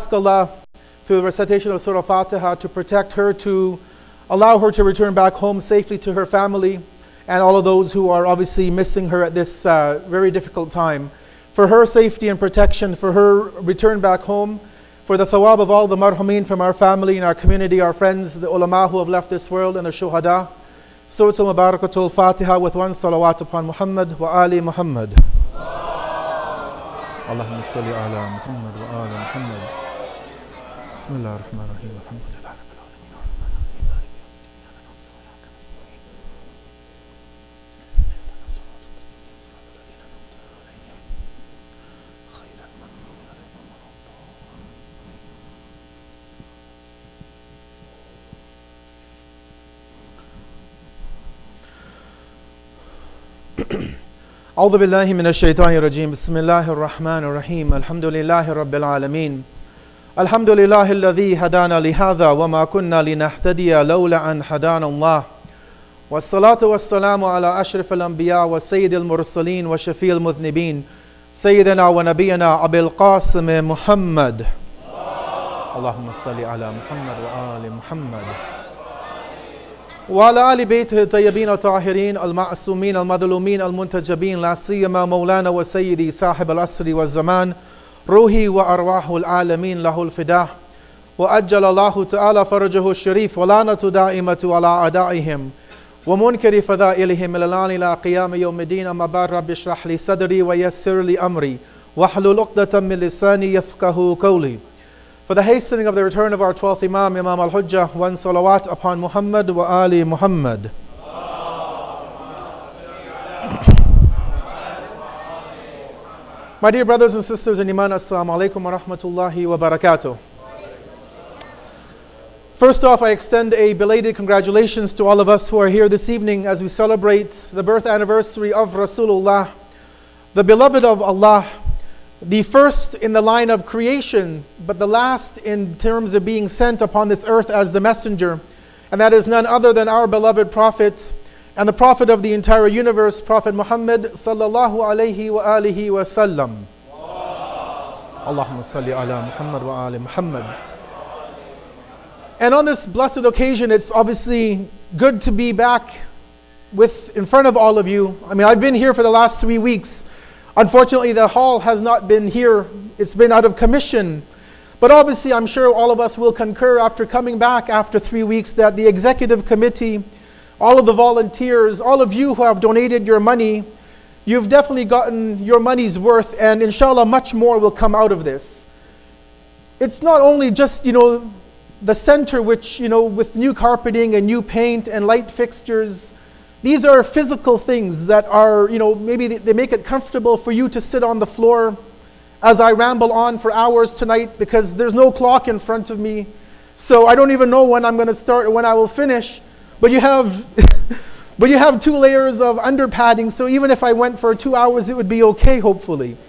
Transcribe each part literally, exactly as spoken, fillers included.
ask Allah, through the recitation of Surah Fatiha, to protect her, to allow her to return back home safely to her family, and all of those who are obviously missing her at this uh, very difficult time. For her safety and protection, for her return back home, for the thawab of all the marhumin from our family and our community, our friends, the ulama who have left this world, and the shuhada. Surah Mubarakatul Fatiha with one salawat upon Muhammad wa ali Muhammad. Allahumma salli ala Muhammad wa ali Muhammad. Bismillah ar-Rahman ar-Rahim. Alhamdulillah Rabbil Alameen. أعوذ بالله من الشيطان الرجيم بسم الله الرحمن الرحيم الحمد لله رب العالمين الحمد لله الذي هدانا لهذا وما كنا لنهتدي لولا أن هدانا الله والصلاة والسلام على أشرف الأنبياء وسيد المرسلين وشفيع المذنبين سيدنا ونبينا أبي القاسم محمد اللهم صل على محمد وآل محمد وعلى آل بيته الطيبين الطاهرين المعصومين المظلومين المنتجبين لا سيما مولانا وسيدي صاحب العصر والزمان روحي وأرواح العالمين له الفداء وأجل الله تعالى فرجه الشريف ولعنة دائمة على أعدائهم ومنكر فضائلهم إلى الآن إلى قيام يوم الدين أما بعد رب اشرح لي صدري ويسر لي أمري واحلل عقدة من لساني يفقهوا قولي. For the hastening of the return of our twelfth Imam, Imam al-Hujjah, one salawat upon Muhammad wa ali Muhammad. My dear brothers and sisters in Iman, Assalamu alaikum wa rahmatullahi wa barakatuh. First off, I extend a belated congratulations to all of us who are here this evening as we celebrate the birth anniversary of Rasulullah, the beloved of Allah, the first in the line of creation, but the last in terms of being sent upon this earth as the messenger. And that is none other than our beloved Prophet and the Prophet of the entire universe, Prophet Muhammad sallallahu alayhi wa alihi wa sallam. Allahumma salli ala Muhammad wa ali Muhammad. And on this blessed occasion, it's obviously good to be back with in front of all of you. I mean, I've been here for the last three weeks. Unfortunately, the hall has not been here. It's been out of commission. But obviously, I'm sure all of us will concur after coming back after three weeks that the executive committee, all of the volunteers, all of you who have donated your money, you've definitely gotten your money's worth, and inshallah, much more will come out of this. It's not only just, you know, the center, which, you know, with new carpeting and new paint and light fixtures. These are physical things that are, you know, maybe they, they make it comfortable for you to sit on the floor as I ramble on for hours tonight because there's no clock in front of me. So I don't even know when I'm going to start or when I will finish. But you have, but you have two layers of under padding. So even if I went for two hours, it would be okay, hopefully.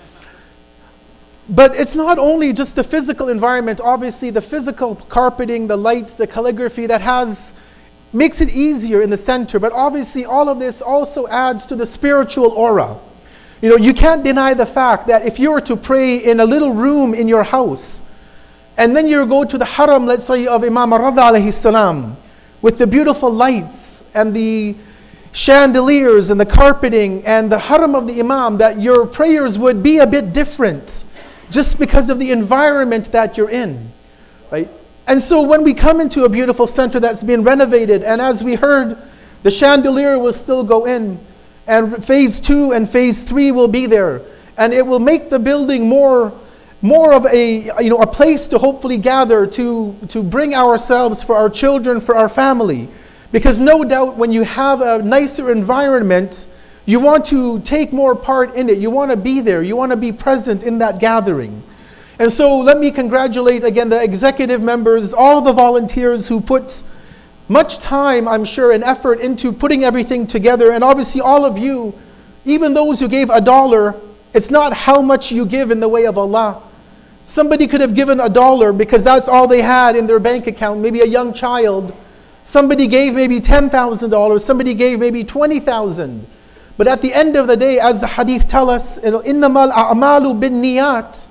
But it's not only just the physical environment. Obviously, the physical carpeting, the lights, the calligraphy that has makes it easier in the center, but obviously all of this also adds to the spiritual aura. You know, you can't deny the fact that if you were to pray in a little room in your house, and then you go to the haram, let's say, of Imam Ar-Radha alayhi salam, with the beautiful lights and the chandeliers and the carpeting and the haram of the Imam, that your prayers would be a bit different just because of the environment that you're in, right? And so when we come into a beautiful center that's been renovated, and as we heard, the chandelier will still go in, and phase two and phase three will be there, and it will make the building more, more of a, you know, a place to hopefully gather, to, to bring ourselves for our children, for our family. Because no doubt when you have a nicer environment, you want to take more part in it. You want to be there. You want to be present in that gathering. And so let me congratulate again the executive members, all the volunteers who put much time, I'm sure, and effort into putting everything together. And obviously all of you, even those who gave a dollar, it's not how much you give in the way of Allah. Somebody could have given a dollar because that's all they had in their bank account, maybe a young child. Somebody gave maybe ten thousand dollars, somebody gave maybe twenty thousand dollars. But at the end of the day, as the hadith tell us, إِنَّمَا الْأَعْمَالُ بِالنِّيَّاتِ,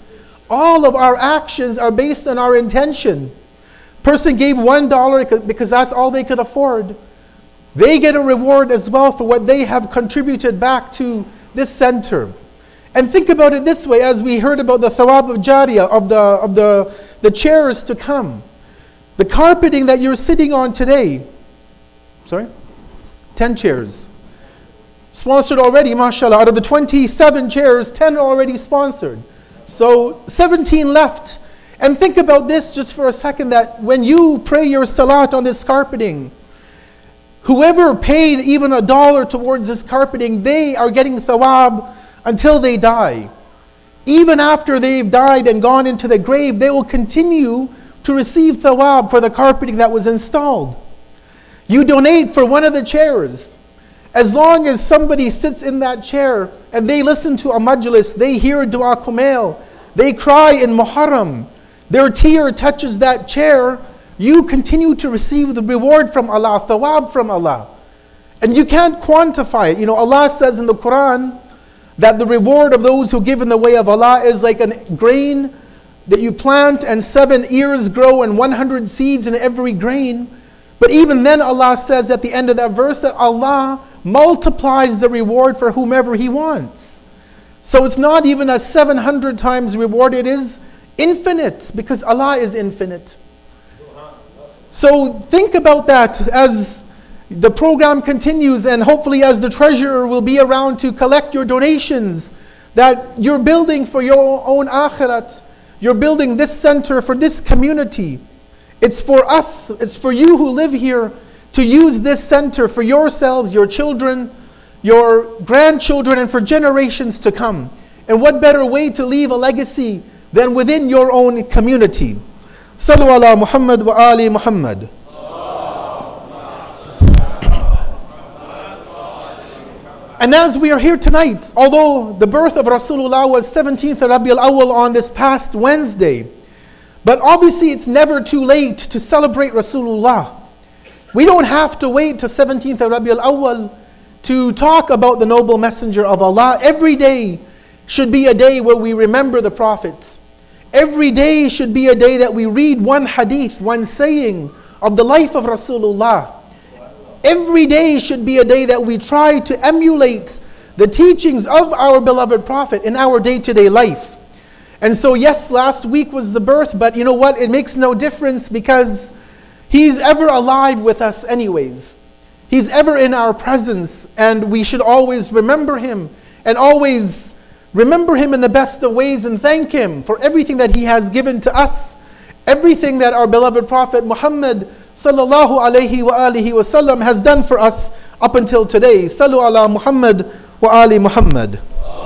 All of our actions are based on our intention. Person gave one dollar because that's all they could afford. They get a reward as well for what they have contributed back to this center. And think about it this way, as we heard about the thawab of jariyah, of the of the, the chairs to come. The carpeting that you're sitting on today, sorry, ten chairs. Sponsored already, mashallah. Out of the twenty-seven chairs, ten are already sponsored. So seventeen left. And think about this just for a second, that when you pray your salat on this carpeting, whoever paid even a dollar towards this carpeting, they are getting thawab until they die. Even after they've died and gone into the grave, they will continue to receive thawab for the carpeting that was installed. You donate for one of the chairs. As long as somebody sits in that chair and they listen to a majlis, they hear dua kumail, they cry in Muharram, their tear touches that chair, you continue to receive the reward from Allah, thawab from Allah. And you can't quantify it. You know, Allah says in the Quran that the reward of those who give in the way of Allah is like a grain that you plant and seven ears grow and one hundred seeds in every grain. But even then Allah says at the end of that verse that Allah multiplies the reward for whomever He wants. So it's not even a seven hundred times reward, it is infinite, because Allah is infinite. So think about that as the program continues, and hopefully as the treasurer will be around to collect your donations, that you're building for your own akhirat. You're building this center for this community. It's for us, it's for you who live here to use this center for yourselves, your children, your grandchildren, and for generations to come. And what better way to leave a legacy than within your own community? Sallu ala Muhammad wa ali Muhammad. And as we are here tonight, although the birth of Rasulullah was seventeenth of Rabiul Awwal on this past Wednesday, but obviously it's never too late to celebrate Rasulullah. We don't have to wait to seventeenth of Rabiul Awwal to talk about the noble messenger of Allah. Every day should be a day where we remember the Prophet. Every day should be a day that we read one hadith, one saying of the life of Rasulullah. Every day should be a day that we try to emulate the teachings of our beloved Prophet in our day-to-day life. And so yes, last week was the birth, but you know what? It makes no difference because He's ever alive with us anyways. He's ever in our presence, and we should always remember Him and always remember Him in the best of ways and thank Him for everything that He has given to us, everything that our beloved Prophet Muhammad sallallahu alayhi wa alihi wa sallam has done for us up until today. Sallu ala Muhammad wa ali Muhammad.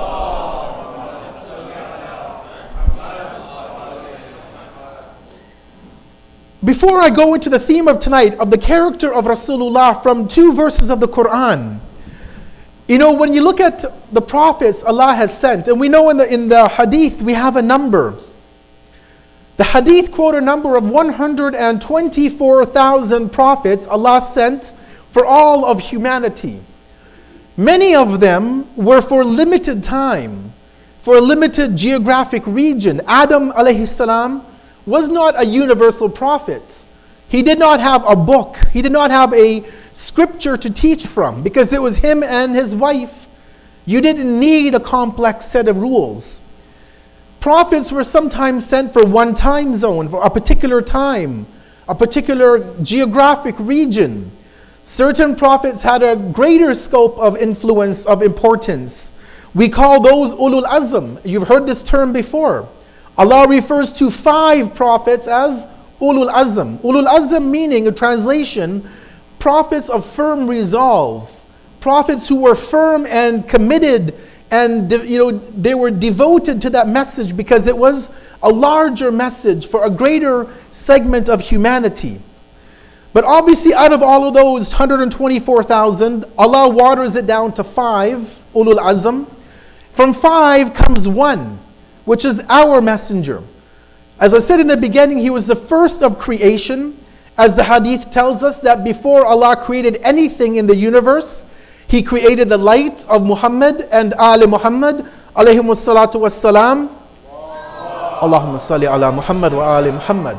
Before I go into the theme of tonight, of the character of Rasulullah from two verses of the Quran, you know, when you look at the prophets Allah has sent, and we know in the, in the hadith we have a number. The hadith quote a number of one hundred twenty-four thousand prophets Allah sent for all of humanity. Many of them were for limited time, for a limited geographic region. Adam alayhi salam was not a universal prophet. He did not have a book. He did not have a scripture to teach from, because it was him and his wife. You didn't need a complex set of rules. Prophets were sometimes sent for one time zone, for a particular time, a particular geographic region. Certain prophets had a greater scope of influence, of importance. We call those ulul azm. You've heard this term before. Allah refers to five prophets as ulul azm. Ulul azm meaning, a translation, prophets of firm resolve. Prophets who were firm and committed, and you know they were devoted to that message because it was a larger message for a greater segment of humanity. But obviously out of all of those one hundred twenty-four thousand, Allah waters it down to five, ulul azm. From five comes one, which is our messenger. As I said in the beginning, he was the first of creation, as the hadith tells us that before Allah created anything in the universe, He created the light of Muhammad and Ali Muhammad alayhimus salatu wassalam. Allahumma salli ala Muhammad wa ali Muhammad.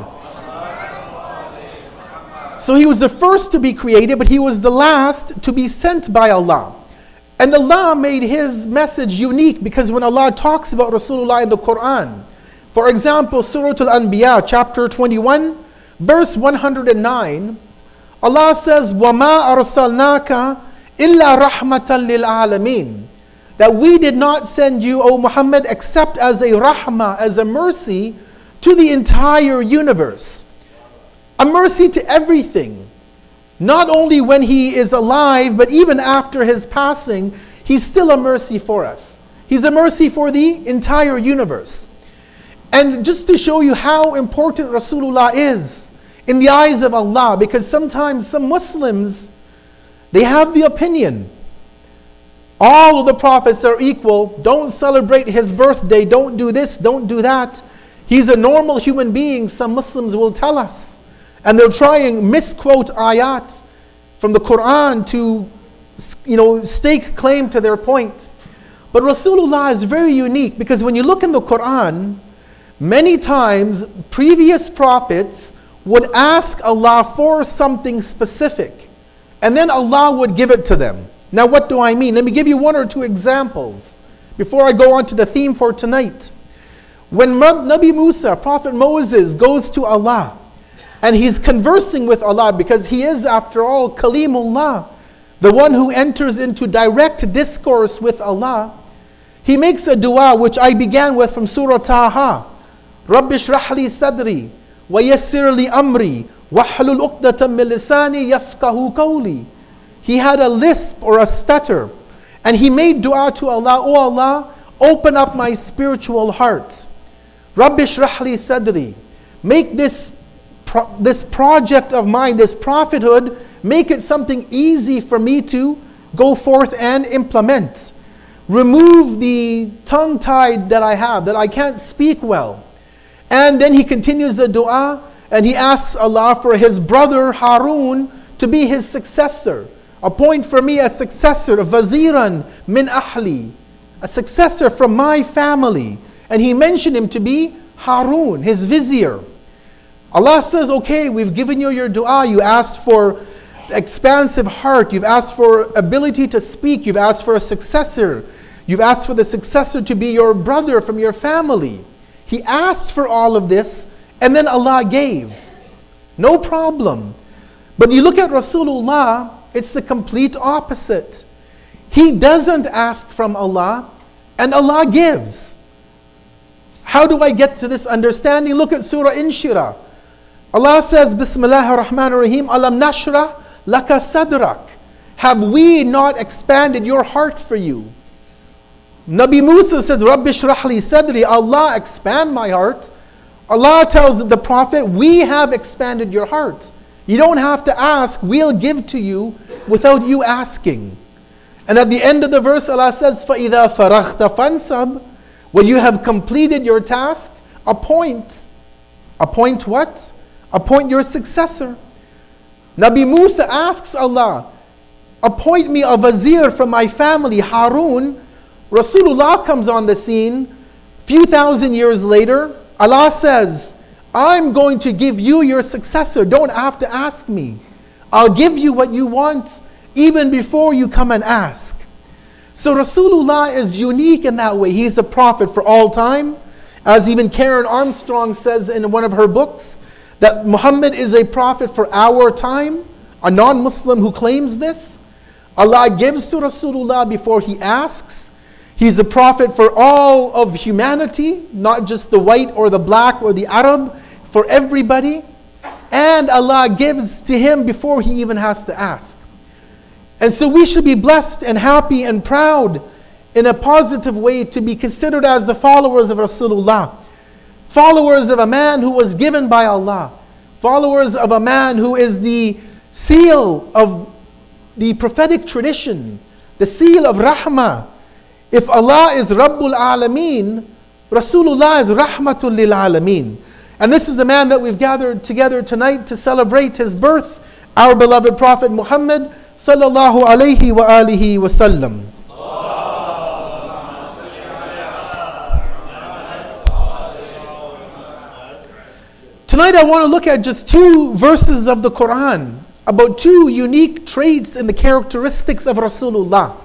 So he was the first to be created, but he was the last to be sent by Allah. And Allah made his message unique, because when Allah talks about Rasulullah in the Quran, for example, Surah Al-Anbiya, chapter twenty-one, verse one hundred nine, Allah says, وَمَا أَرْسَلْنَاكَ إِلَّا رَحْمَةً لِلْعَالَمِينَ, that we did not send you, O Muhammad, except as a rahmah, as a mercy to the entire universe. A mercy to everything. Not only when he is alive, but even after his passing, he's still a mercy for us. He's a mercy for the entire universe. And just to show you how important Rasulullah is in the eyes of Allah, because sometimes some Muslims, they have the opinion, all of the prophets are equal, don't celebrate his birthday, don't do this, don't do that. He's a normal human being, some Muslims will tell us. And they'll try and misquote ayat from the Quran to, you know, stake claim to their point. But Rasulullah is very unique, because when you look in the Quran, many times previous prophets would ask Allah for something specific, and then Allah would give it to them. Now what do I mean? Let me give you one or two examples before I go on to the theme for tonight. When Nabi Musa, Prophet Moses, goes to Allah, and he's conversing with Allah, because he is, after all, Kalimullah, the one who enters into direct discourse with Allah, he makes a dua which I began with from Surah Taha. Rabbi shrah li sadri, wa yassir li amri, wahlul uqdatan min lisani yafqahu qawli. He had a lisp or a stutter, and he made dua to Allah, oh Allah, open up my spiritual heart. Rabbi shrah li sadri, make this Pro- this project of mine, this prophethood, make it something easy for me to go forth and implement. Remove the tongue-tied that I have, that I can't speak well. And then he continues the dua, and he asks Allah for his brother Harun to be his successor. Appoint for me a successor, a waziran min ahli, a successor from my family. And he mentioned him to be Harun, his vizier. Allah says, okay, we've given you your dua. You asked for expansive heart. You've asked for ability to speak. You've asked for a successor. You've asked for the successor to be your brother from your family. He asked for all of this, and then Allah gave. No problem. But you look at Rasulullah, it's the complete opposite. He doesn't ask from Allah, and Allah gives. How do I get to this understanding? Look at Surah Inshirah. Allah says, Bismillahir Rahmanir Rahim, Alam nashrah laka sadrak. Have we not expanded your heart for you? Nabi Musa says, Rabbi shrah li sadri, Allah expand my heart. Allah tells the Prophet, we have expanded your heart. You don't have to ask, we'll give to you without you asking. And at the end of the verse, Allah says, فَإِذَا فَرَغْتَ فَانْصَبْ. When you have completed your task, appoint. Appoint what? Appoint your successor. Nabi Musa asks Allah, appoint me a vizier from my family, Harun. Rasulullah comes on the scene. Few thousand years later, Allah says, I'm going to give you your successor. Don't have to ask me. I'll give you what you want even before you come and ask. So Rasulullah is unique in that way. He's a prophet for all time. As even Karen Armstrong says in one of her books, that Muhammad is a prophet for our time, a non-Muslim who claims this. Allah gives to Rasulullah before he asks. He's a prophet for all of humanity, not just the white or the black or the Arab, for everybody. And Allah gives to him before he even has to ask. And so we should be blessed and happy and proud in a positive way to be considered as the followers of Rasulullah. Followers of a man who was given by Allah. Followers of a man who is the seal of the prophetic tradition. The seal of Rahmah. If Allah is Rabbul Alameen, Rasulullah is Rahmatul Lil Alameen. And this is the man that we've gathered together tonight to celebrate his birth, our beloved Prophet Muhammad sallallahu alayhi wa alihi wa sallam. Tonight I want to look at just two verses of the Quran about two unique traits and the characteristics of Rasulullah.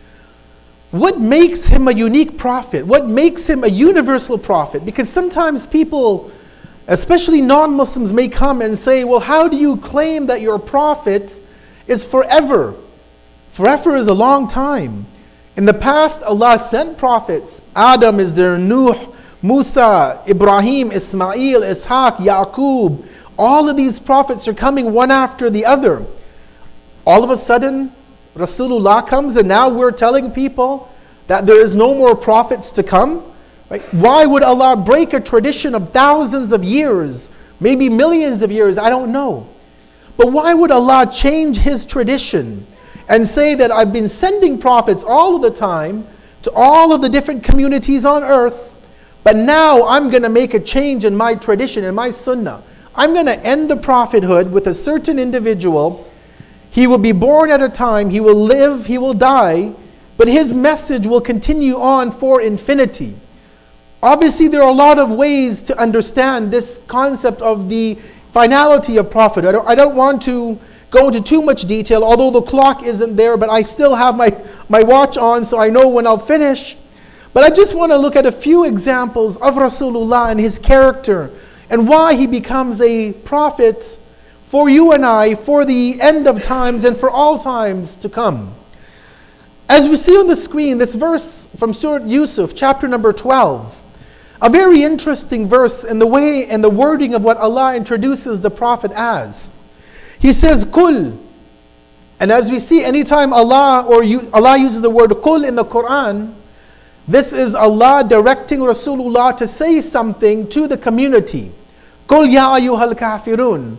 What makes him a unique prophet? What makes him a universal prophet? Because sometimes people, especially non-Muslims, may come and say, well, how do you claim that your prophet is forever? Forever is a long time. In the past, Allah sent prophets. Adam is there, Nuh, Musa, Ibrahim, Ismail, Ishaq, Yaqub. All of these prophets are coming one after the other. All of a sudden, Rasulullah comes and now we're telling people that there is no more prophets to come. Right? Why would Allah break a tradition of thousands of years, maybe millions of years? I don't know. But why would Allah change His tradition and say that I've been sending prophets all of the time to all of the different communities on earth, but now I'm going to make a change in my tradition, in my sunnah. I'm going to end the prophethood with a certain individual. He will be born at a time, he will live, he will die, but his message will continue on for infinity. Obviously, there are a lot of ways to understand this concept of the finality of prophethood. I don't, I don't want to go into too much detail, although the clock isn't there, but I still have my, my watch on, so I know when I'll finish. But I just want to look at a few examples of Rasulullah and his character, and why he becomes a prophet for you and I, for the end of times and for all times to come. As we see on the screen, this verse from Surah Yusuf, chapter number twelve, a very interesting verse in the way and the wording of what Allah introduces the prophet as. He says, Kul. And as we see, anytime Allah or you, Allah uses the word Kul in the Quran, this is Allah directing Rasulullah to say something to the community. Kul ya ayyuhal kafirun.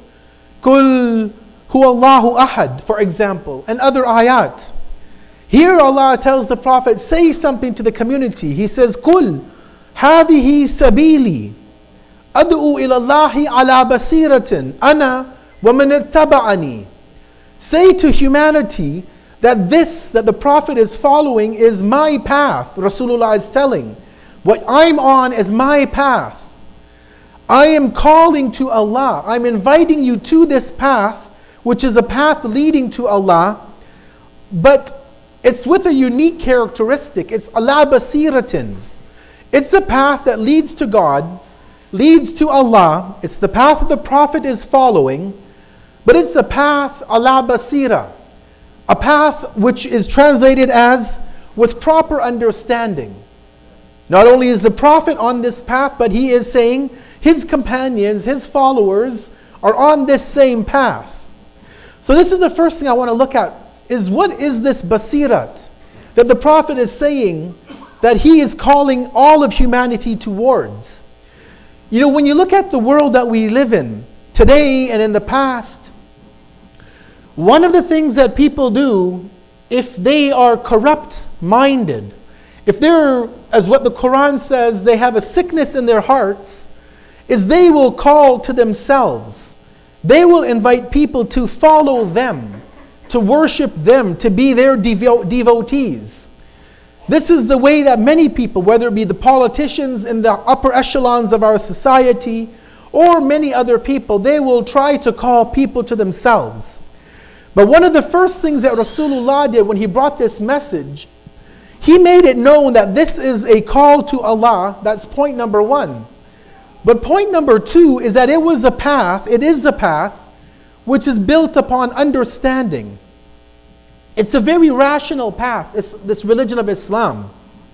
Kul huwallahu ahad, for example, and other ayat. Here Allah tells the Prophet, say something to the community. He says, Kul hadihi sabili ad'u ila Allahi ala basiratin ana wa man ittaba'ani. Say to humanity that this, that the Prophet is following is my path. Rasulullah is telling, what I'm on is my path. I am calling to Allah. I'm inviting you to this path, which is a path leading to Allah, but it's with a unique characteristic. It's ala basiratin. It's a path that leads to God, leads to Allah. It's the path that the Prophet is following, but it's a path ala basira, a path which is translated as with proper understanding. Not only is the Prophet on this path, but he is saying his companions, his followers are on this same path. So this is the first thing I want to look at, is what is this basirat that the Prophet is saying that he is calling all of humanity towards. You know, when you look at the world that we live in today and in the past, one of the things that people do, if they are corrupt-minded, if they're, as what the Quran says, they have a sickness in their hearts, is they will call to themselves. They will invite people to follow them, to worship them, to be their devo- devotees. This is the way that many people, whether it be the politicians in the upper echelons of our society, or many other people, they will try to call people to themselves. But one of the first things that Rasulullah did when he brought this message, he made it known that this is a call to Allah. That's point number one. But point number two is that it was a path, it is a path, which is built upon understanding. It's a very rational path, it's this religion of Islam.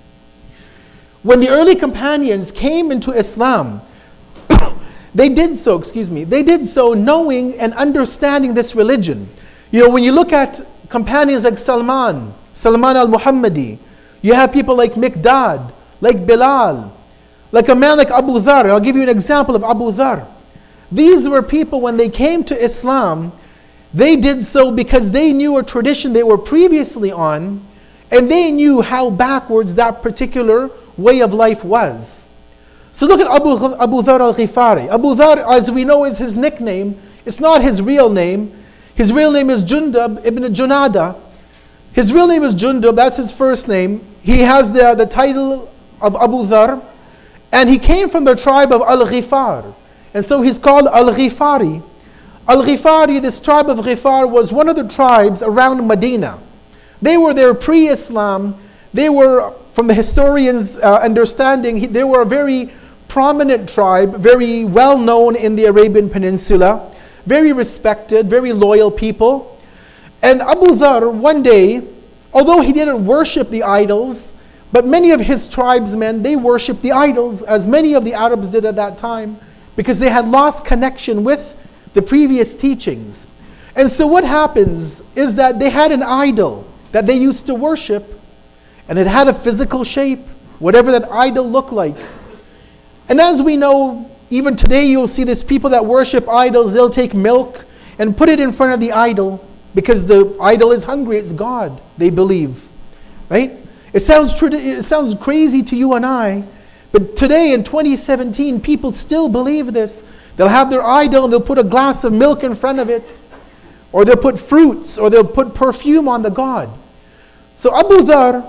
When the early companions came into Islam, they did so, excuse me, they did so knowing and understanding this religion. You know, when you look at companions like Salman, Salman al-Muhammadi, you have people like Miqdad, like Bilal, like a man like Abu Dhar. I'll give you an example of Abu Dhar. These were people, when they came to Islam, they did so because they knew a tradition they were previously on, and they knew how backwards that particular way of life was. So look at Abu, Abu Dhar al-Ghifari. Abu Dhar, as we know, is his nickname. It's not his real name. His real name is Jundub ibn Junada. His real name is Jundub, that's his first name. He has the, the title of Abu Dhar, and he came from the tribe of Al-Ghifar. And so he's called Al-Ghifari. Al-Ghifari, this tribe of Ghifar, was one of the tribes around Medina. They were there pre-Islam. They were, from the historians' uh, understanding, they were a very prominent tribe, very well known in the Arabian Peninsula, very respected, very loyal people. And Abu Dharr, one day, although he didn't worship the idols, but many of his tribesmen, they worshiped the idols, as many of the Arabs did at that time, because they had lost connection with the previous teachings. And so what happens is that they had an idol that they used to worship, and it had a physical shape, whatever that idol looked like. And as we know, even today you'll see this people that worship idols, they'll take milk and put it in front of the idol because the idol is hungry, it's God, they believe. Right? It sounds true, it sounds crazy to you and I, but today in twenty seventeen, people still believe this. They'll have their idol and they'll put a glass of milk in front of it, or they'll put fruits, or they'll put perfume on the god. So Abu Dharr,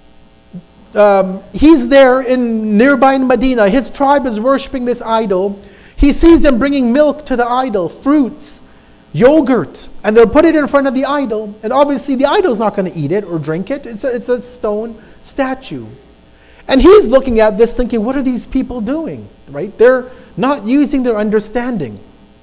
um, he's there in nearby in Medina. His tribe is worshipping this idol. He sees them bringing milk to the idol, fruits, yogurt, and they'll put it in front of the idol. And obviously the idol's not going to eat it or drink it. It's a, it's a stone statue. And he's looking at this thinking, what are these people doing? Right? They're not using their understanding.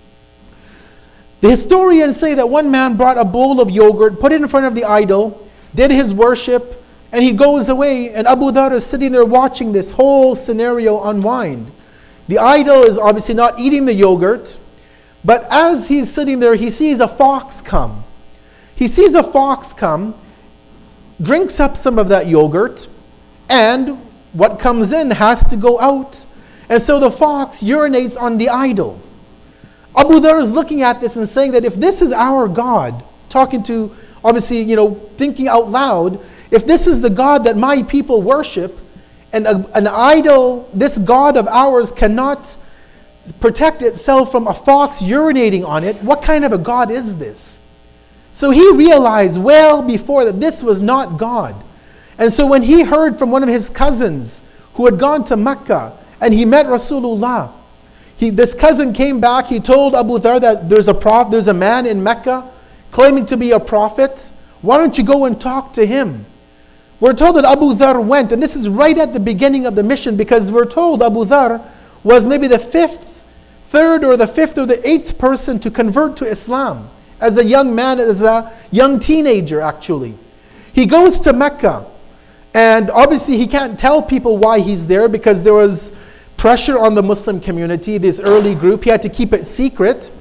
The historians say that one man brought a bowl of yogurt, put it in front of the idol, did his worship, and he goes away, and Abu Dharr is sitting there watching this whole scenario unwind. The idol is obviously not eating the yogurt, but as he's sitting there, he sees a fox come. He sees a fox come, drinks up some of that yogurt, and what comes in has to go out. And so the fox urinates on the idol. Abu Dharr is looking at this and saying that if this is our God, talking to, obviously, you know, thinking out loud, if this is the God that my people worship, and a, an idol, this God of ours cannot protect itself from a fox urinating on it, what kind of a God is this? So he realized well before that this was not God. And so when he heard from one of his cousins who had gone to Mecca, and he met Rasulullah, he, this cousin came back, he told Abu Dharr that there's a prof, there's a man in Mecca claiming to be a prophet. Why don't you go and talk to him? We're told that Abu Dharr went, and this is right at the beginning of the mission, because we're told Abu Dharr was maybe the fifth, third or the fifth or the eighth person to convert to Islam as a young man, as a young teenager actually. He goes to Mecca, and obviously he can't tell people why he's there because there was pressure on the Muslim community, this early group. He had to keep it secret.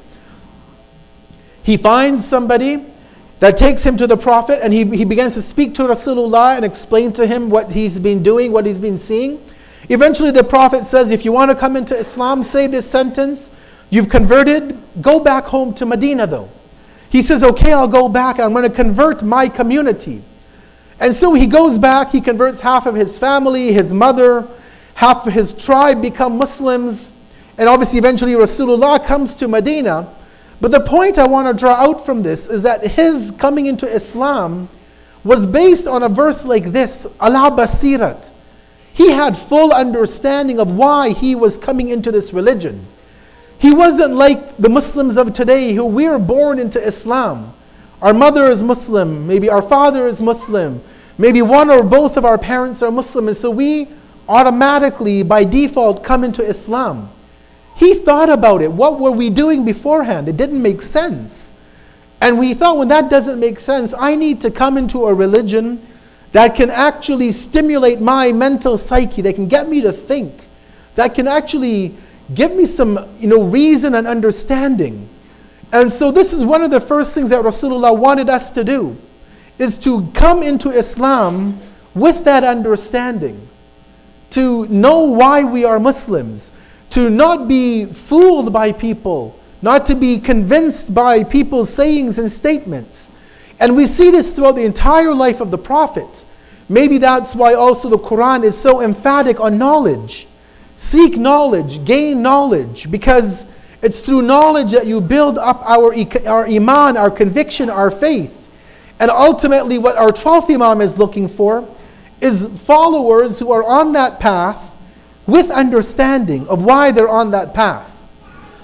He finds somebody that takes him to the Prophet, and he, he begins to speak to Rasulullah and explain to him what he's been doing, what he's been seeing. Eventually the Prophet says, if you want to come into Islam, say this sentence, you've converted, go back home to Medina though. He says, okay, I'll go back, I'm going to convert my community. And so he goes back, he converts half of his family, his mother, half of his tribe become Muslims, and obviously eventually Rasulullah comes to Medina. But the point I want to draw out from this is that his coming into Islam was based on a verse like this, ala basirat. He had full understanding of why he was coming into this religion. He wasn't like the Muslims of today who we are born into Islam. Our mother is Muslim, maybe our father is Muslim, maybe one or both of our parents are Muslim, and so we automatically, by default, come into Islam. He thought about it. What were we doing beforehand? It didn't make sense. And we thought, when that doesn't make sense, I need to come into a religion that can actually stimulate my mental psyche, that can get me to think, that can actually give me some, you know, reason and understanding. And so this is one of the first things that Rasulullah wanted us to do, is to come into Islam with that understanding, to know why we are Muslims, to not be fooled by people, not to be convinced by people's sayings and statements. And we see this throughout the entire life of the Prophet. Maybe that's why also the Quran is so emphatic on knowledge. Seek knowledge, gain knowledge, because it's through knowledge that you build up our, our iman, our conviction, our faith. And ultimately what our twelfth Imam is looking for is followers who are on that path with understanding of why they're on that path.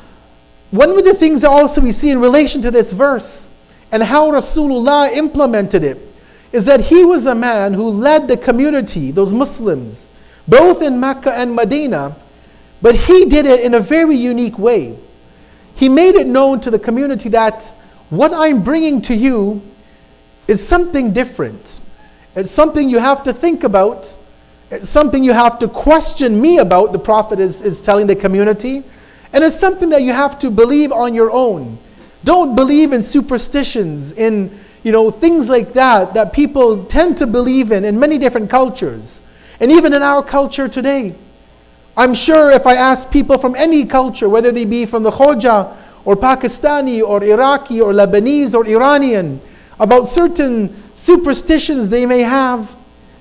one of the things that also we see in relation to this verse and how Rasulullah implemented it is that he was a man who led the community, those Muslims, both in Mecca and Medina, but he did it in a very unique way. He made it known to the community that what I'm bringing to you is something different. It's something you have to think about. It's something you have to question me about, the Prophet is, is telling the community. And it's something that you have to believe on your own. Don't believe in superstitions, in you know things like that, that people tend to believe in in many different cultures. And even in our culture today. I'm sure if I ask people from any culture, whether they be from the Khoja, or Pakistani, or Iraqi, or Lebanese, or Iranian, about certain superstitions they may have,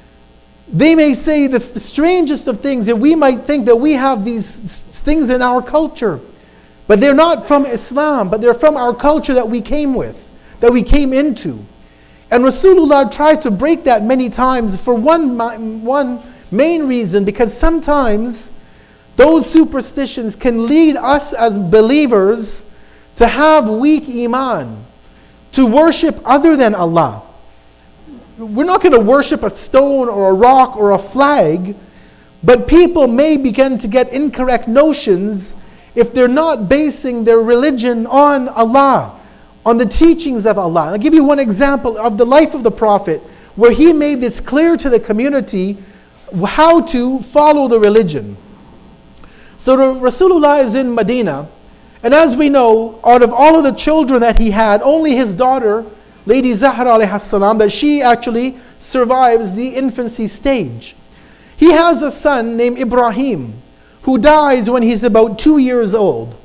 they may say the strangest of things, that we might think that we have these things in our culture. But they're not from Islam, but they're from our culture that we came with, that we came into. And Rasulullah tried to break that many times for one, one main reason, because sometimes those superstitions can lead us as believers to have weak iman, to worship other than Allah. We're not going to worship a stone or a rock or a flag, but people may begin to get incorrect notions if they're not basing their religion on Allah, on the teachings of Allah. I'll give you one example of the life of the Prophet, where he made this clear to the community how to follow the religion. So Rasulullah is in Medina, and as we know, out of all of the children that he had, only his daughter, Lady Zahra alayhi salam, that she actually survives the infancy stage. He has a son named Ibrahim, who dies when he's about two years old.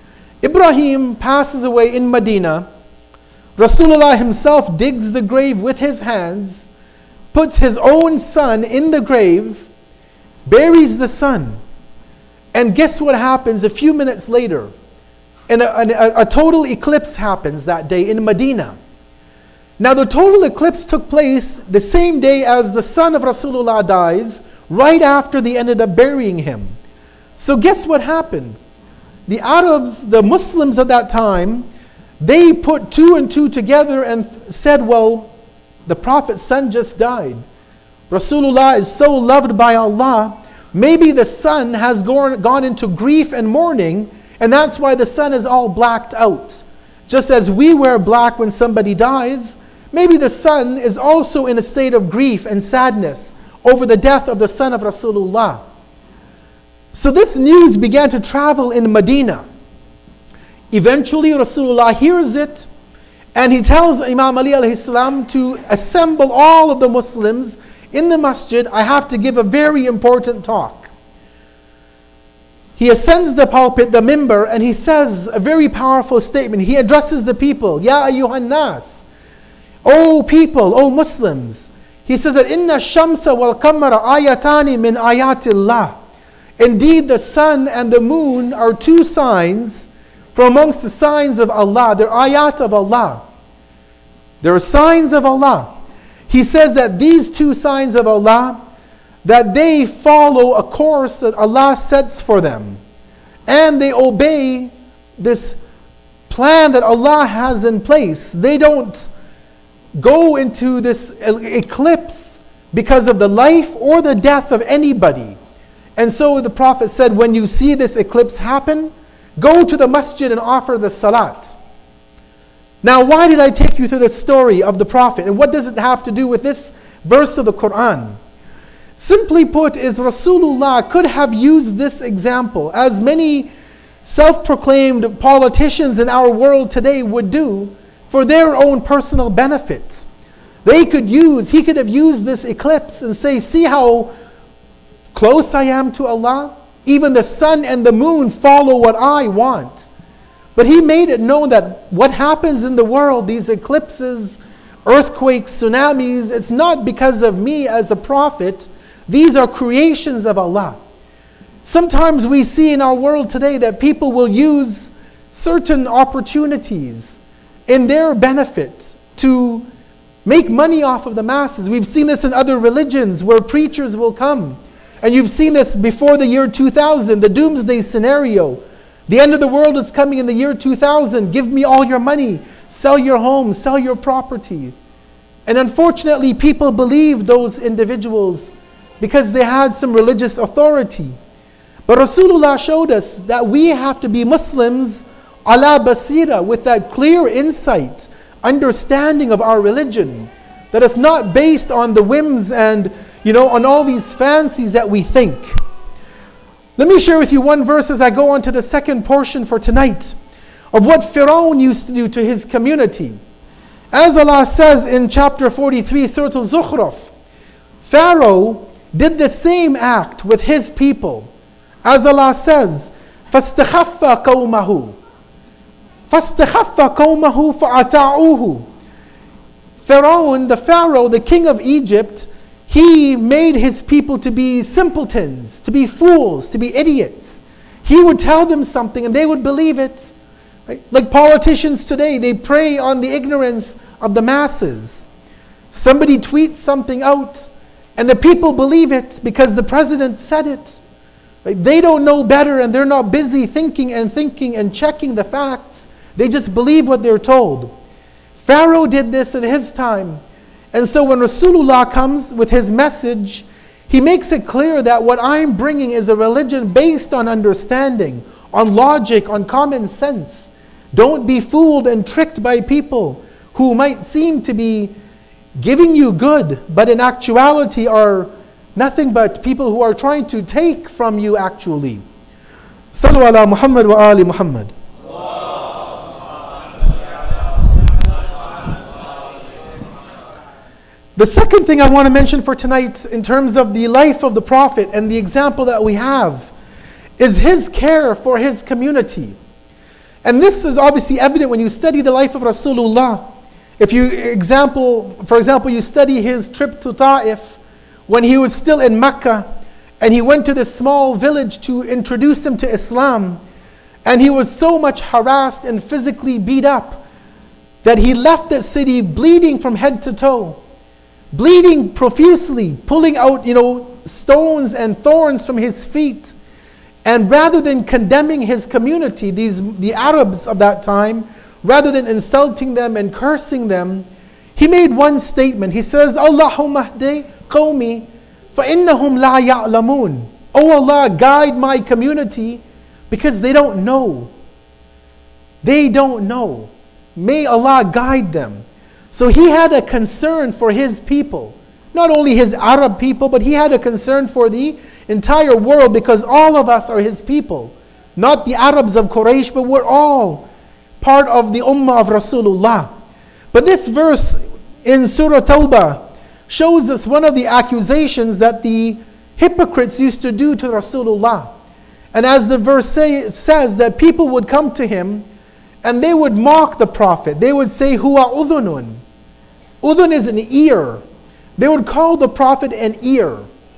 Ibrahim passes away in Medina. Rasulullah himself digs the grave with his hands, puts his own son in the grave, buries the son. And guess what happens a few minutes later? And a, a, a total eclipse happens that day in Medina. Now the total eclipse took place the same day as the son of Rasulullah dies, right after they ended up burying him. So guess what happened? The Arabs, the Muslims at that time, they put two and two together and said, well, the Prophet's son just died. Rasulullah is so loved by Allah, maybe the son has gone, gone into grief and mourning, and that's why the son is all blacked out. Just as we wear black when somebody dies, maybe the son is also in a state of grief and sadness over the death of the son of Rasulullah. So this news began to travel in Medina. Eventually Rasulullah hears it, and he tells Imam Ali alayhi salam to assemble all of the Muslims in the masjid. I have to give a very important talk. He ascends the pulpit, the mimbar, and he says a very powerful statement. He addresses the people, Ya ayyuhan nas, O people, O Muslims. He says that Inna shamsa wal qamara ayatani min ayatillah. Indeed, the sun and the moon are two signs from amongst the signs of Allah. They're ayat of Allah. They're signs of Allah. He says that these two signs of Allah, that they follow a course that Allah sets for them. And they obey this plan that Allah has in place. They don't go into this eclipse because of the life or the death of anybody. And so the Prophet said, when you see this eclipse happen, go to the masjid and offer the salat. Now, why did I take you through the story of the Prophet? And what does it have to do with this verse of the Quran? Simply put, is Rasulullah could have used this example, as many self-proclaimed politicians in our world today would do, for their own personal benefits. They could use, he could have used this eclipse and say, see how close I am to Allah? Even the sun and the moon follow what I want. But he made it known that what happens in the world, these eclipses, earthquakes, tsunamis, it's not because of me as a prophet. These are creations of Allah. Sometimes we see in our world today that people will use certain opportunities in their benefit to make money off of the masses. We've seen this in other religions where preachers will come. And you've seen this before the year two thousand, the doomsday scenario, The end of the world is coming in the year two thousand. Give me all your money. Sell your home. Sell your property. And unfortunately, people believed those individuals because they had some religious authority. But Rasulullah showed us that we have to be Muslims ala basira, with that clear insight, understanding of our religion. That it's not based on the whims and, you know, on all these fancies that we think. Let me share with you one verse as I go on to the second portion for tonight of what Fir'aun used to do to his community. As Allah says in chapter forty-three, Surah Al-Zukhruf, Pharaoh did the same act with his people. As Allah says, فَاسْتَخَفَّ قَوْمَهُ فَاسْتَخَفَّ قَوْمَهُ فَأَطَاعُوهُ. Pharaoh, the Pharaoh, the king of Egypt, he made his people to be simpletons, to be fools, to be idiots. He would tell them something and they would believe it. Right? Like politicians today, they prey on the ignorance of the masses. Somebody tweets something out and the people believe it because the president said it. Right? They don't know better and they're not busy thinking and thinking and checking the facts. They just believe what they're told. Pharaoh did this in his time. And so when Rasulullah comes with his message, he makes it clear that what I'm bringing is a religion based on understanding, on logic, on common sense. Don't be fooled and tricked by people who might seem to be giving you good, but in actuality are nothing but people who are trying to take from you actually. Sallu ala Muhammad wa ali Muhammad. The second thing I want to mention for tonight in terms of the life of the Prophet and the example that we have is his care for his community. And this is obviously evident when you study the life of Rasulullah. If you example, for example, you study his trip to Ta'if when he was still in Mecca and he went to this small village to introduce him to Islam, and he was so much harassed and physically beat up that he left that city bleeding from head to toe. Bleeding profusely, pulling out, you know, stones and thorns from his feet. And rather than condemning his community, these the Arabs of that time, rather than insulting them and cursing them, he made one statement. He says, Allahumma hdi qawmi fa innahum la ya'lamun. Oh Allah, guide my community because they don't know. They don't know. May Allah guide them. So he had a concern for his people. Not only his Arab people, but he had a concern for the entire world because all of us are his people. Not the Arabs of Quraysh, but we're all part of the Ummah of Rasulullah. But this verse in Surah Tawbah shows us one of the accusations that the hypocrites used to do to Rasulullah. And as the verse say, says that people would come to him and they would mock the Prophet. They would say, Huwa udhunun. Udhun is an ear. They would call the Prophet an ear.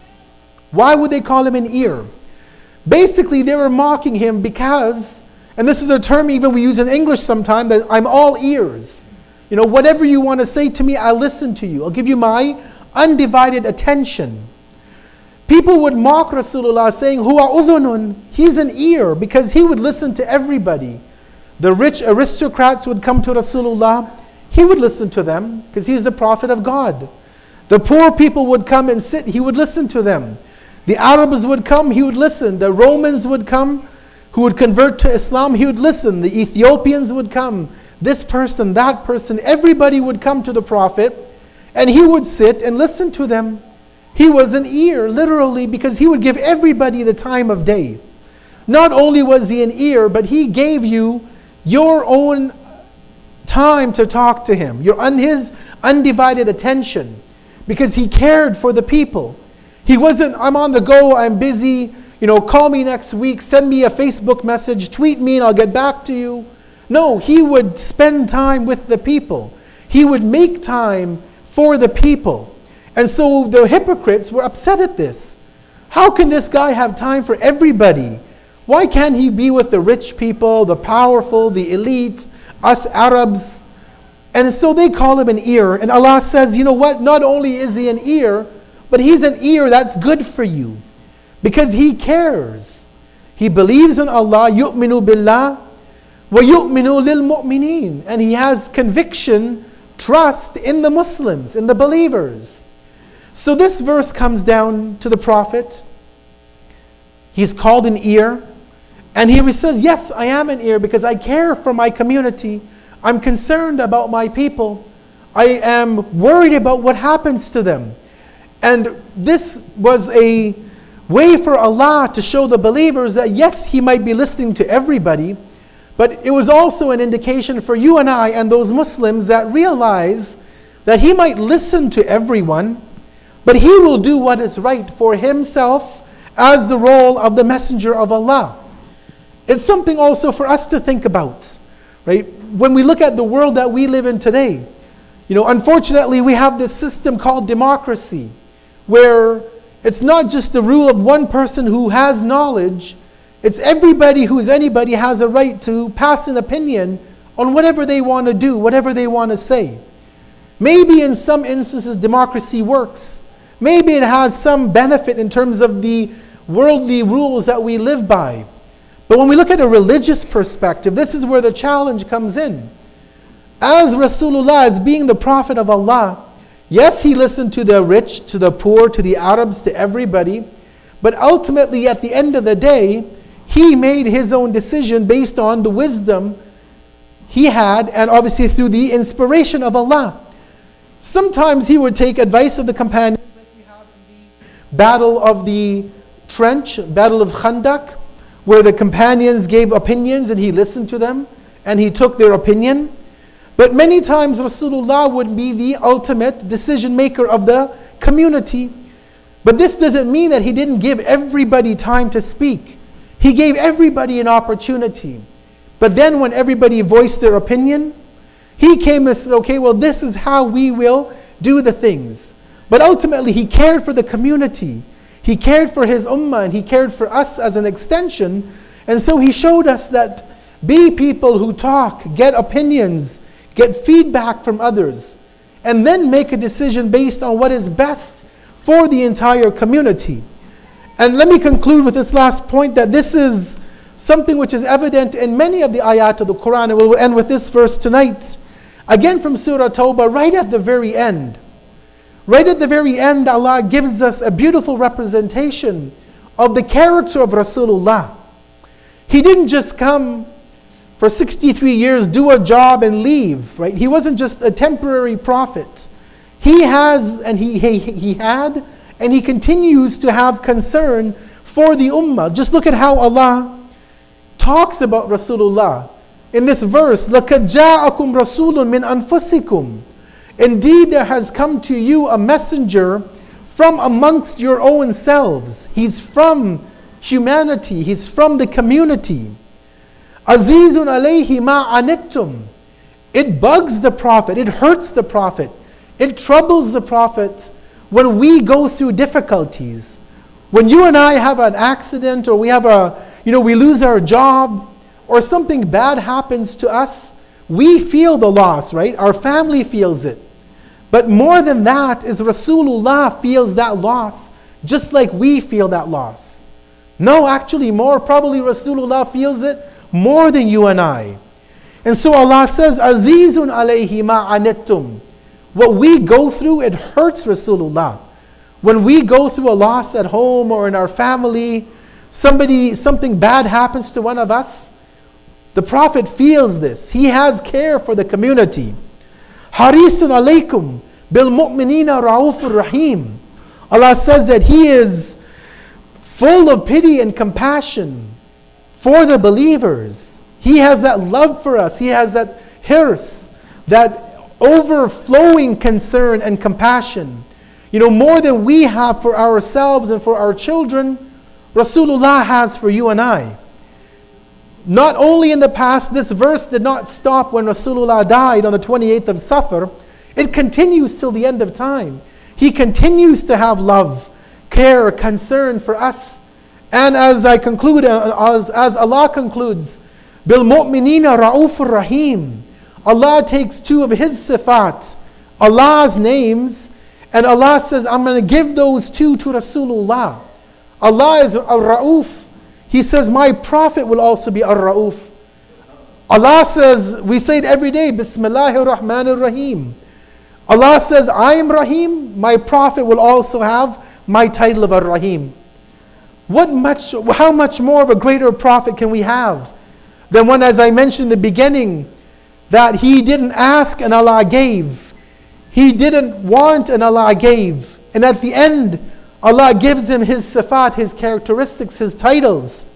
Why would they call him an ear? Basically, they were mocking him because, and this is a term even we use in English sometimes, that I'm all ears. You know, whatever you want to say to me, I'll listen to you. I'll give you my undivided attention. People would mock Rasulullah saying, Huwa udhunun. He's an ear because he would listen to everybody. The rich aristocrats would come to Rasulullah. He would listen to them because he's the Prophet of God. The poor people would come and sit. He would listen to them. The Arabs would come. He would listen. The Romans would come who would convert to Islam. He would listen. The Ethiopians would come. This person, that person. Everybody would come to the Prophet and he would sit and listen to them. He was an ear, literally, because he would give everybody the time of day. Not only was he an ear, but he gave you your own time to talk to him, your un, his undivided attention, because he cared for the people. He wasn't, I'm on the go, I'm busy, you know, call me next week, send me a Facebook message, tweet me and I'll get back to you. No, he would spend time with the people. He would make time for the people. And so the hypocrites were upset at this. How can this guy have time for everybody? Why can't he be with the rich people, the powerful, the elite, us Arabs? And so they call him an ear. And Allah says, you know what? Not only is he an ear, but he's an ear that's good for you. Because he cares. He believes in Allah, يُؤْمِنُ بِاللَّهِ وَيُؤْمِنُ لِلْمُؤْمِنِينَ. And he has conviction, trust in the Muslims, in the believers. So this verse comes down to the Prophet. He's called an ear. And he says, yes, I am an ear because I care for my community. I'm concerned about my people. I am worried about what happens to them. And this was a way for Allah to show the believers that yes, He might be listening to everybody, but it was also an indication for you and I and those Muslims that realize that He might listen to everyone, but He will do what is right for Himself as the role of the messenger of Allah. It's something also for us to think about, right? When we look at the world that we live in today, you know, unfortunately we have this system called democracy, where it's not just the rule of one person who has knowledge, it's everybody who's anybody has a right to pass an opinion on whatever they want to do, whatever they want to say. Maybe in some instances democracy works. Maybe it has some benefit in terms of the worldly rules that we live by. But when we look at a religious perspective, this is where the challenge comes in. As Rasulullah, as being the Prophet of Allah, yes, he listened to the rich, to the poor, to the Arabs, to everybody. But ultimately, at the end of the day, he made his own decision based on the wisdom he had, and obviously through the inspiration of Allah. Sometimes he would take advice of the companions, like we have in the Battle of the Trench, Battle of Khandak, where the companions gave opinions and he listened to them and he took their opinion. But many times Rasulullah would be the ultimate decision maker of the community. But this doesn't mean that he didn't give everybody time to speak. He gave everybody an opportunity. But then when everybody voiced their opinion, he came and said, okay, well, this is how we will do the things. But ultimately he cared for the community. He cared for his ummah and he cared for us as an extension. And so he showed us that be people who talk, get opinions, get feedback from others, and then make a decision based on what is best for the entire community. And let me conclude with this last point, that this is something which is evident in many of the ayat of the Quran, and we'll end with this verse tonight. Again from Surah Tawbah, right at the very end. Right at the very end, Allah gives us a beautiful representation of the character of Rasulullah. He didn't just come for sixty-three years, do a job and leave, right? He wasn't just a temporary prophet. He has, and he, he, he had, and he continues to have concern for the ummah. Just look at how Allah talks about Rasulullah. In this verse, لَقَدْ جَاءَكُمْ رَسُولٌ مِّنْ أَنفُسِكُمْ. Indeed, there has come to you a messenger from amongst your own selves. He's from humanity. He's from the community. Azizun alayhi ma anittum. It bugs the Prophet. It hurts the Prophet. It troubles the Prophet when we go through difficulties. When you and I have an accident, or we have a, you know, we lose our job, or something bad happens to us, we feel the loss, right? Our family feels it. But more than that is Rasulullah feels that loss just like we feel that loss. No, actually more, probably Rasulullah feels it more than you and I. And so Allah says, Azizun alayhi ma anittum. What we go through, it hurts Rasulullah. When we go through a loss at home or in our family, somebody, something bad happens to one of us, the Prophet feels this. He has care for the community. Harisun alaykum bil mu'minina ra'ufur rahim. Allah says that He is full of pity and compassion for the believers. He has that love for us. He has that hirs, that overflowing concern and compassion. You know, more than we have for ourselves and for our children, Rasulullah has for you and I. Not only in the past, this verse did not stop when Rasulullah died on the twenty-eighth of Safar. It continues till the end of time. He continues to have love, care, concern for us. And as I conclude, as, as Allah concludes, Bil mu'minina ra'ufur rahim. Allah takes two of His sifat, Allah's names, and Allah says, I'm going to give those two to Rasulullah. Allah is a Ra'uf. He says, my Prophet will also be Ar-Ra'uf. Allah says, we say it every day, Bismillahir Rahmanir Rahim. Allah says, I am Rahim, my Prophet will also have my title of Ar-Rahim. What much, how much more of a greater Prophet can we have than one, as I mentioned in the beginning, that he didn't ask and Allah gave. He didn't want and Allah gave. And at the end, Allah gives him his sifat, his characteristics, his titles.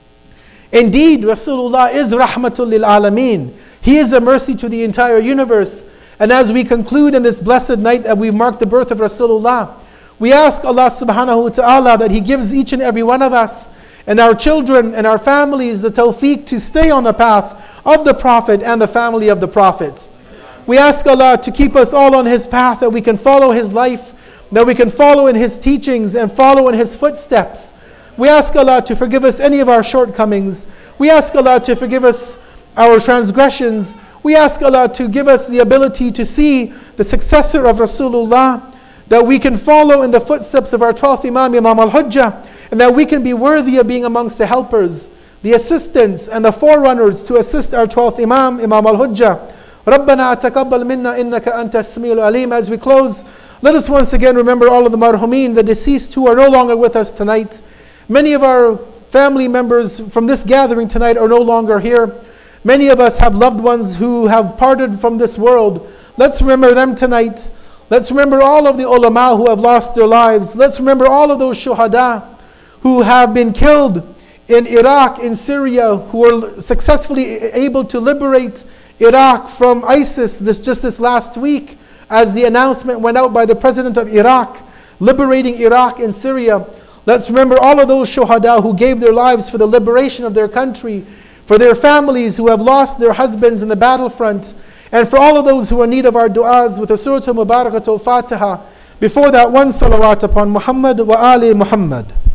Indeed, Rasulullah is rahmatul lil alameen. He is a mercy to the entire universe. And as we conclude in this blessed night that we mark the birth of Rasulullah, we ask Allah subhanahu wa ta'ala that He gives each and every one of us and our children and our families the tawfiq to stay on the path of the Prophet and the family of the Prophet. We ask Allah to keep us all on His path, that we can follow His life, that we can follow in His teachings and follow in His footsteps. We ask Allah to forgive us any of our shortcomings. We ask Allah to forgive us our transgressions. We ask Allah to give us the ability to see the successor of Rasulullah, that we can follow in the footsteps of our twelfth Imam, Imam al-Hujjah, and that we can be worthy of being amongst the helpers, the assistants and the forerunners to assist our twelfth Imam, Imam al-Hujjah. رَبَّنَا تَقَبَّلْ مِنَّا إِنَّكَ أَنْتَ السَّمِيعُ الْعَلِيمُ. As we close, let us once again remember all of the marhumeen, the deceased who are no longer with us tonight. Many of our family members from this gathering tonight are no longer here. Many of us have loved ones who have parted from this world. Let's remember them tonight. Let's remember all of the ulama who have lost their lives. Let's remember all of those shuhada who have been killed in Iraq, in Syria, who were successfully able to liberate Iraq from ISIS this just this last week, as the announcement went out by the president of Iraq, liberating Iraq and Syria. Let's remember all of those shuhada who gave their lives for the liberation of their country, for their families who have lost their husbands in the battlefront, and for all of those who are in need of our du'as with the Surah Mubarakatul Fatiha. Before that, one salawat upon Muhammad wa ali Muhammad.